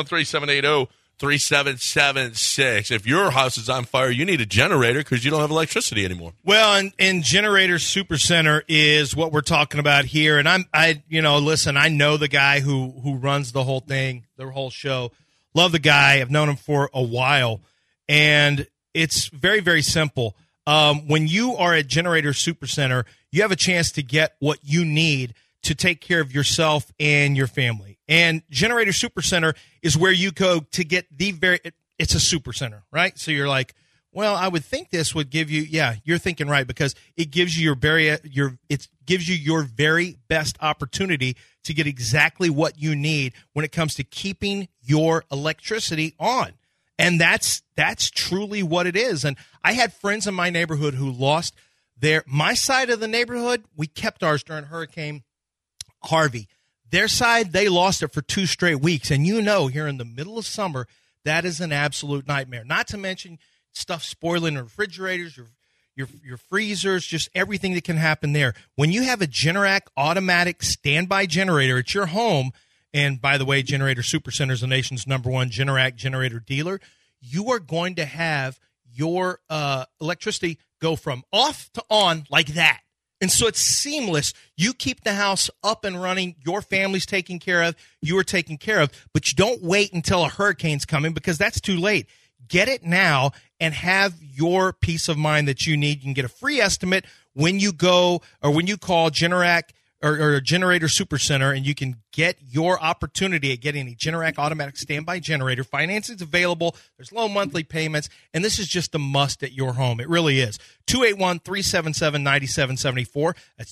713-780-3776. If your house is on fire, you need a generator because you don't have electricity anymore. Well, and Generator Supercenter is what we're talking about here. And listen, I know the guy who runs the whole thing, the whole show. Love the guy. I've known him for a while. And it's very, very simple. When you are at Generator Supercenter, you have a chance to get what you need to take care of yourself and your family. And Generator Supercenter is where you go to get it's a supercenter, right? So you're like, well, I would think this would give you, you're thinking right, because it gives you your very best opportunity to get exactly what you need when it comes to keeping your electricity on. And that's truly what it is. And I had friends in my neighborhood who lost my side of the neighborhood. We kept ours during Hurricane Harvey. Their side, they lost it for 2 straight weeks. And here in the middle of summer, that is an absolute nightmare. Not to mention stuff spoiling in refrigerators, your freezers, just everything that can happen there. When you have a Generac automatic standby generator at your home, and by the way, Generator Supercenter is the nation's #1 Generac generator dealer, you are going to have your electricity go from off to on like that. And so it's seamless. You keep the house up and running. Your family's taken care of. You are taken care of. But you don't wait until a hurricane's coming because that's too late. Get it now and have your peace of mind that you need. You can get a free estimate when you go or when you call Generac or Generator Super Center, and you can get your opportunity at getting a Generac automatic standby generator. Financing's available. There's low monthly payments, and this is just a must at your home. It really is. 281-377-9774. That's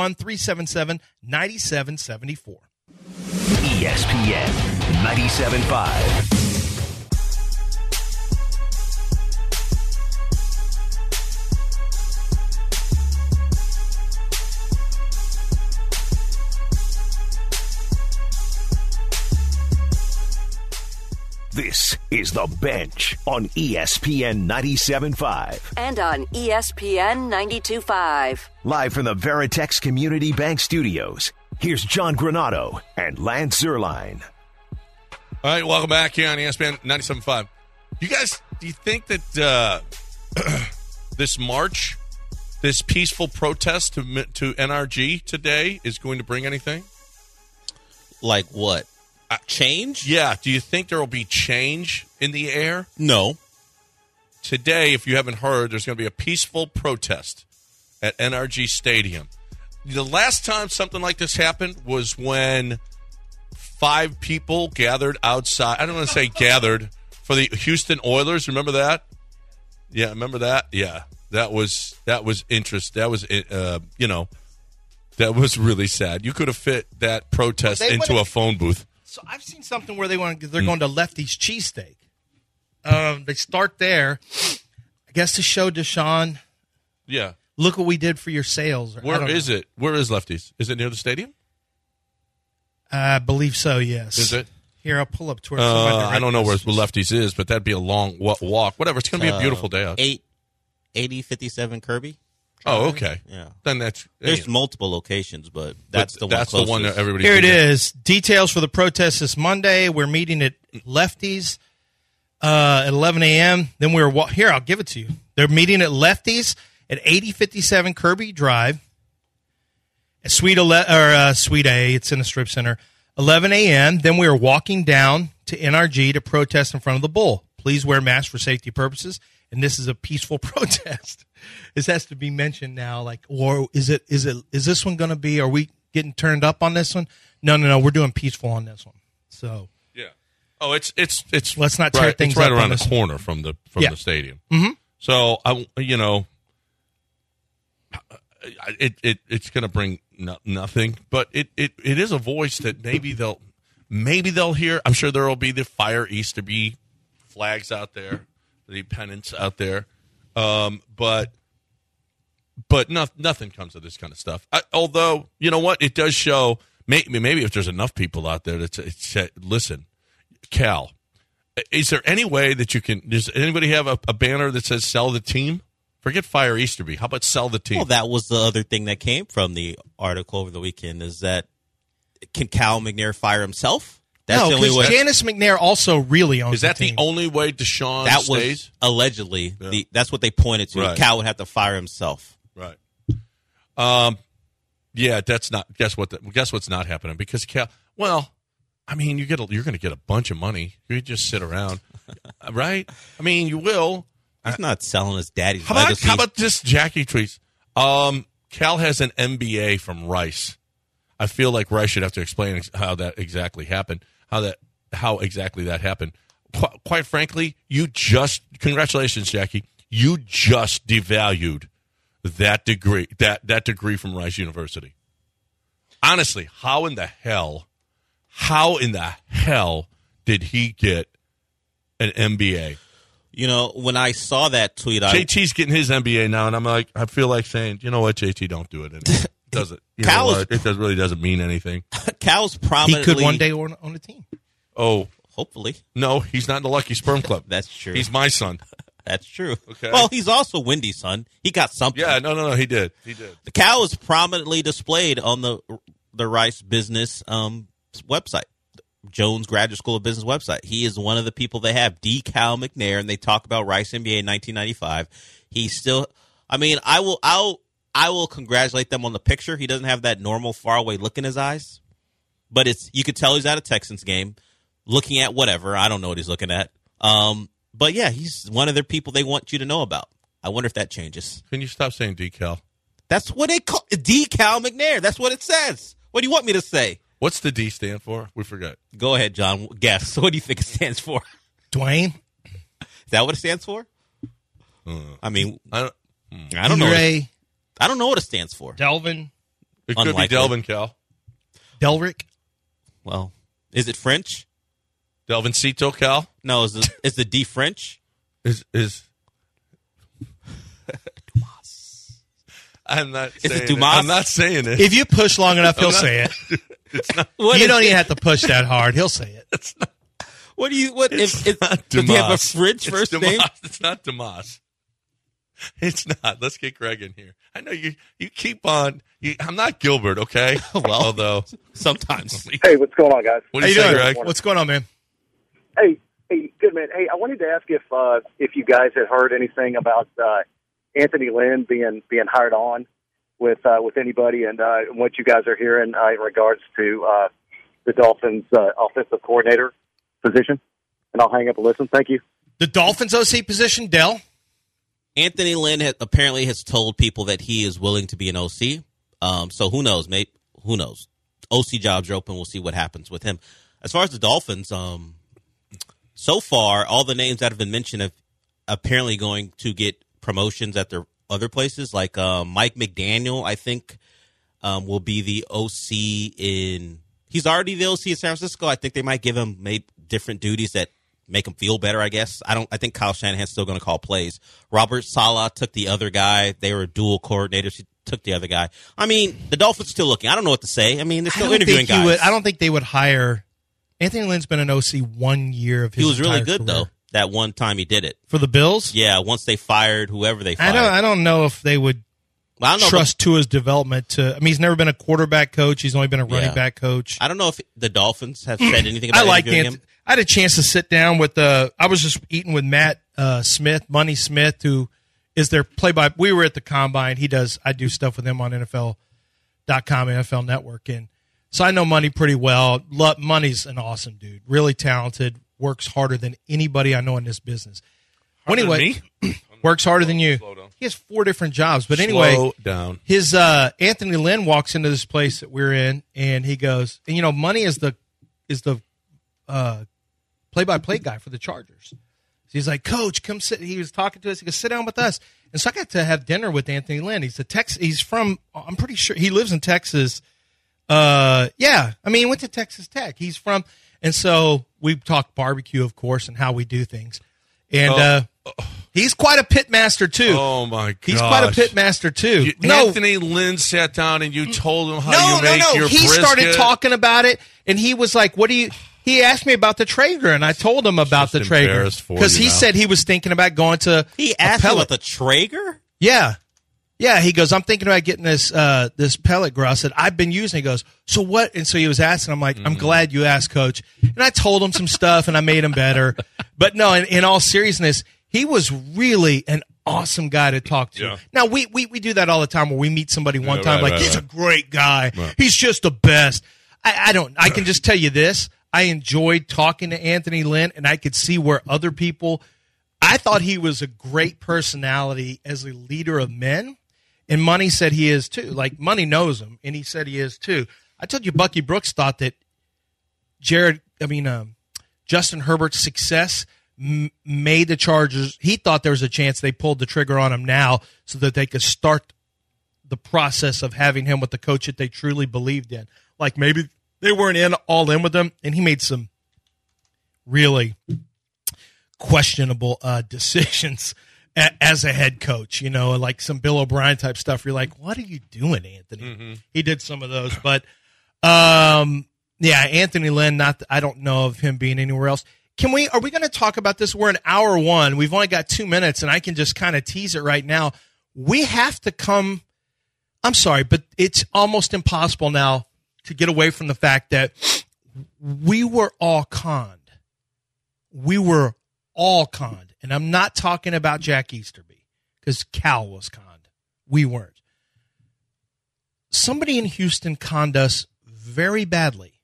281-377-9774. ESPN 97.5. This is The Bench on ESPN 97.5. And on ESPN 92.5. Live from the Veritex Community Bank Studios, here's John Granato and Lance Zierlein. All right, welcome back here on ESPN 97.5. You guys, do you think that this march, this peaceful protest to NRG today is going to bring anything? Like what? Change? Yeah. Do you think there will be change in the air? No. Today, if you haven't heard, there's going to be a peaceful protest at NRG Stadium. The last time something like this happened was when 5 people gathered outside. I don't want to say gathered for the Houston Oilers. Remember that? Yeah, remember that? Yeah, that was interesting. That was that was really sad. You could have fit that protest into a phone booth. So I've seen something where they're going to Lefty's Cheesesteak. They start there, I guess, to show Deshaun. Yeah. Look what we did for your sales. Where is it? Where is Lefty's? Is it near the stadium? I believe so, yes. Is it? Here, I'll pull up to it. I don't know where Lefty's is, but that'd be a long walk. Whatever. It's going to be a beautiful day out. 8057 Kirby. Oh, okay. Yeah. Then there's multiple locations, but that's the one closest. The one that everybody. Here it is. Details for the protest this Monday. We're meeting at Lefty's at 11 a.m. Then here. I'll give it to you. They're meeting at Lefty's at 8057 Kirby Drive at Suite A. It's in the Strip Center. 11 a.m. Then we are walking down to NRG to protest in front of the Bull. Please wear masks for safety purposes. And this is a peaceful protest. This has to be mentioned now. Or is this one going to be? Are we getting turned up on this one? No. We're doing peaceful on this one. So yeah. Oh, it's let's not tear things right up around the corner from the stadium. Mm-hmm. So it's going to bring nothing, but it is a voice that maybe they'll hear. I'm sure there will be the Fire Easterby flags out there. The pennants out there, but nothing comes of this kind of stuff. Although, you know what, it does show. Maybe if there's enough people out there that say, "Listen, Cal, is there any way that you can? Does anybody have a banner that says "Sell the team"? Forget Fire Easterby. How about "Sell the team"? Well, that was the other thing that came from the article over the weekend. Is that can Cal McNair fire himself? That's the only way. Janice McNair also really owns. Is that the only way Deshaun that stays? Was allegedly. Yeah. That's what they pointed to. Right. Cal would have to fire himself. Right. Yeah, that's not. Guess what's not happening because Cal. Well, I mean, you're going to get a bunch of money. You just sit around, right? I mean, you will. He's not selling his daddy's legacy. How about this, Jackie tweets? Cal has an MBA from Rice. I feel like Rice should have to explain how that exactly happened. How exactly that happened. Quite frankly, congratulations, Jackie. You just devalued that degree from Rice University. Honestly, how in the hell did he get an MBA? You know, when I saw that tweet, JT's getting his MBA now, and I'm like, I feel like saying, you know what, JT, don't do it anymore. It really doesn't mean anything. Cal's prominently. He could one day own a team. Oh, hopefully. No, he's not in the Lucky Sperm Club. That's true. He's my son. That's true. Okay. Well, he's also Wendy's son. He got something. Yeah, no, he did. The Cal is prominently displayed on the Rice Business website, Jones Graduate School of Business website. He is one of the people they have, D. Cal McNair, and they talk about Rice MBA in 1995. He's still. I mean, I'll I will congratulate them on the picture. He doesn't have that normal faraway look in his eyes, but you could tell he's at a Texans game, looking at whatever. I don't know what he's looking at. But yeah, he's one of their people they want you to know about. I wonder if that changes. Can you stop saying decal? That's what they call Decal McNair. That's what it says. What do you want me to say? What's the D stand for? We forgot. Go ahead, John. Guess. What do you think it stands for? Dwayne? Is that what it stands for? I mean, I don't know. D-Ray. I don't know what it stands for. Delvin. It could be Delvin, Cal. Delrick? Well, is it French? Delvincito, Cal? No, is the D French? Is I'm not saying it Dumas? I'm not saying it. If you push long enough, he'll say it. It's not. You don't even have to push that hard. He'll say it. It's not. Does he have a French first name? It's not Dumas. It's not. Let's get Greg in here. I know you keep on. I'm not Gilbert, okay? Well, although sometimes. Hey, what's going on, guys? What are you saying, Greg? What's going on, man? Hey, good man. Hey, I wanted to ask if you guys had heard anything about Anthony Lynn being hired on with anybody, and what you guys are hearing in regards to the Dolphins' offensive coordinator position. And I'll hang up and listen. Thank you. The Dolphins OC position, Dell? Anthony Lynn apparently has told people that he is willing to be an OC. So who knows, mate? Who knows? OC jobs are open. We'll see what happens with him. As far as the Dolphins, so far, all the names that have been mentioned have apparently going to get promotions at their other places. Like Mike McDaniel, I think, will be the OC in – he's already the OC in San Francisco. I think they might give him maybe different duties that make him feel better, I guess. I think Kyle Shanahan's still going to call plays. Robert Saleh took the other guy. They were dual coordinators. He took the other guy. I mean, the Dolphins still looking. I don't know what to say. I mean, they're still interviewing guys. I don't think they would hire – Anthony Lynn's been an OC 1 year of his He was really good, career. though, that one time he did it. For the Bills? Yeah, once they fired whoever they fired. I don't know if they would trust Tua's development to – I mean, he's never been a quarterback coach. He's only been a running back coach. I don't know if the Dolphins have said anything about interviewing him. I had a chance to sit down with I was just eating with Matt Smith, Money Smith, who is their play-by. We were at the Combine. I do stuff with him on NFL.com, NFL Network, and so I know Money pretty well. Money's an awesome dude, really talented, works harder than anybody I know in this business. Works harder than you. He has 4 different jobs, but anyway, slow down. His Anthony Lynn walks into this place that we're in, and he goes, and Money is the play-by-play guy for the Chargers. So he's like, Coach, come sit. He was talking to us. He goes, sit down with us. And so I got to have dinner with Anthony Lynn. He's from, I'm pretty sure, he lives in Texas. Yeah. I mean, he went to Texas Tech. He's from, and so we talked barbecue, of course, and how we do things. And he's quite a pit master, too. Oh, my God. He's quite a pit master, too. Anthony Lynn sat down and you told him how you make your brisket? He started talking about it, and he was like, he asked me about the Traeger, and I told him about the Traeger. Because he said he was thinking about going to He asked you about the Traeger? Yeah. Yeah, he goes, I'm thinking about getting this pellet grill. I said, I've been using it. He goes, so what? And so he was asking, I'm like, I'm glad you asked, Coach. And I told him some stuff, and I made him better. But no, in all seriousness, he was really an awesome guy to talk to. Yeah. Now, we do that all the time where we meet somebody one time, he's a great guy. Right. He's just the best. I can just tell you this. I enjoyed talking to Anthony Lynn, and I could see where other people – I thought he was a great personality as a leader of men, and Money said he is too. Like, Money knows him, and he said he is too. I told you Bucky Brooks thought that Justin Herbert's success made the Chargers – he thought there was a chance they pulled the trigger on him now so that they could start the process of having him with the coach that they truly believed in. Like, maybe – they weren't all in with him, and he made some really questionable decisions as a head coach, like some Bill O'Brien type stuff. You're like, what are you doing, Anthony? Mm-hmm. He did some of those. But, Anthony Lynn, I don't know of him being anywhere else. Are we going to talk about this? We're in hour 1. We've only got 2 minutes, and I can just kind of tease it right now. We have to come – I'm sorry, but it's almost impossible now to get away from the fact that we were all conned. We were all conned. And I'm not talking about Jack Easterby because Cal was conned. We weren't. somebody in Houston conned us very badly.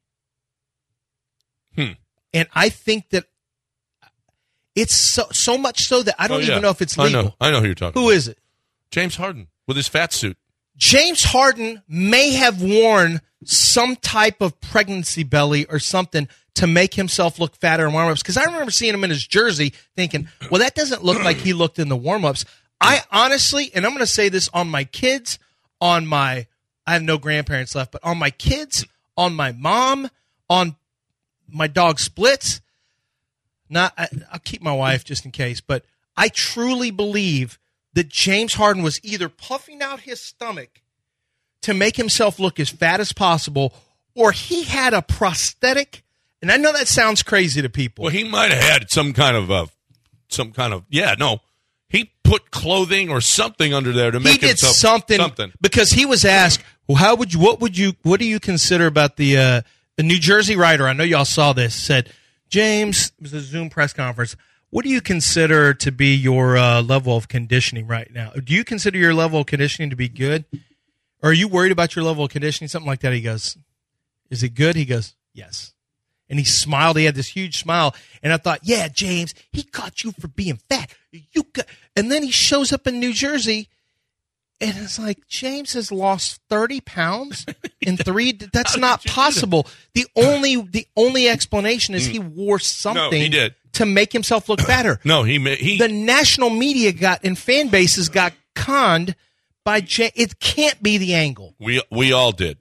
And I think that it's so much so that I don't even know if it's legal. I know who you're talking about. Who is it? James Harden with his fat suit. James Harden may have worn some type of pregnancy belly or something to make himself look fatter in warm-ups. Because I remember seeing him in his jersey thinking, well, that doesn't look like he looked in the warm-ups. I honestly, and I'm going to say this on my kids, I have no grandparents left, but on my kids, on my mom, on my dog Splits. I'll keep my wife just in case, but I truly believe that James Harden was either puffing out his stomach to make himself look as fat as possible, or he had a prosthetic. And I know that sounds crazy to people. Well, he might have had some kind of he put clothing or something under there to make himself something. Because he was asked, well, what do you consider about the New Jersey writer? I know y'all saw this. Said, James, it was a Zoom press conference. What do you consider to be your level of conditioning right now? Do you consider your level of conditioning to be good? Or are you worried about your level of conditioning? Something like that. He goes, is it good? He goes, yes. And he smiled. He had this huge smile. And I thought, yeah, James, he caught you for being fat. And then he shows up in New Jersey, and it's like, James has lost 30 pounds in 3. That's not possible. The only explanation is he wore something to make himself look fatter. No, the national media and fan bases got conned by James. It can't be the angle. We all did.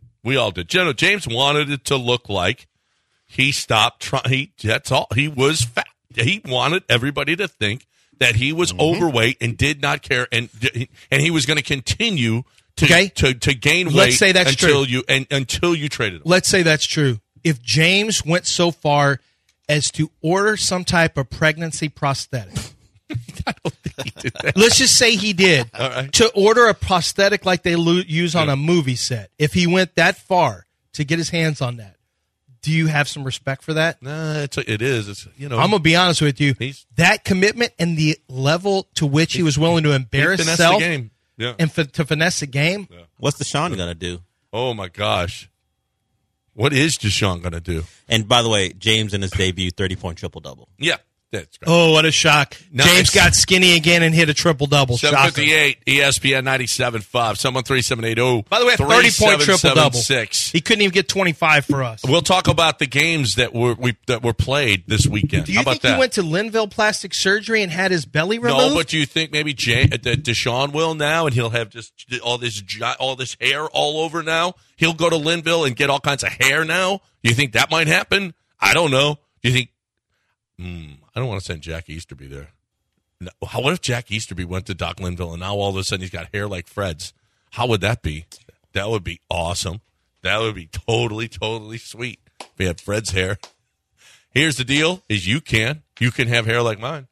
James wanted it to look like he stopped trying. That's all. He was fat. He wanted everybody to think that he was overweight and did not care, and he was going to continue to gain weight. Let's say that's until true. Until you traded him. Let's say that's true. If James went so far as to order some type of pregnancy prosthetic, I don't think he did that. Let's just say he did. All right. To order a prosthetic like they use on a movie set. If he went that far to get his hands on that, do you have some respect for that? Nah, it is. It's, I'm going to be honest with you. That commitment and the level to which he was willing to embarrass himself and to finesse the game. Yeah. What's Deshaun going to do? Oh, my gosh. What is Deshaun going to do? And by the way, James in his debut, 30-point triple-double. Yeah. That's great. Oh, what a shock. Nice. James got skinny again and hit a triple-double. 758 ESPN 97.5. 713-780. By the way, a 30-point triple-double. 3776. He couldn't even get 25 for us. We'll talk about the games that were played this weekend. Do you think he went to Linville Plastic Surgery and had his belly removed? No, but do you think maybe Deshaun will now, and he'll have just all this hair all over now? He'll go to Linville and get all kinds of hair now? Do you think that might happen? I don't know. Do you think... I don't want to send Jack Easterby there. No, what if Jack Easterby went to Doc Linville and now all of a sudden he's got hair like Fred's? How would that be? That would be awesome. That would be totally, totally sweet if he had Fred's hair. Here's the deal: is you can have hair like mine.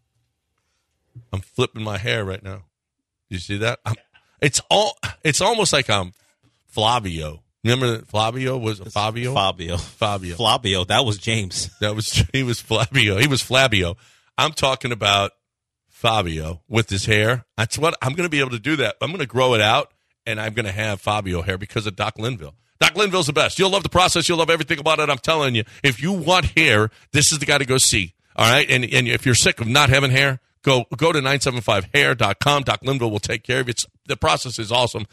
I'm flipping my hair right now. You see that? It's almost like I'm Flavio. Remember that Flavio was Fabio? Fabio. That was James. He was Flavio. He was Flavio. I'm talking about Fabio with his hair. That's what I'm going to be able to do. That I'm going to grow it out, and I'm going to have Fabio hair because of Doc Linville. Doc Linville's the best. You'll love the process. You'll love everything about it. I'm telling you. If you want hair, this is the guy to go see. All right, and if you're sick of not having hair, go to 975hair.com. Doc Linville will take care of you. The process is awesome.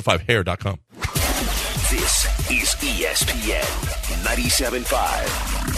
975hair.com. This is ESPN 97.5.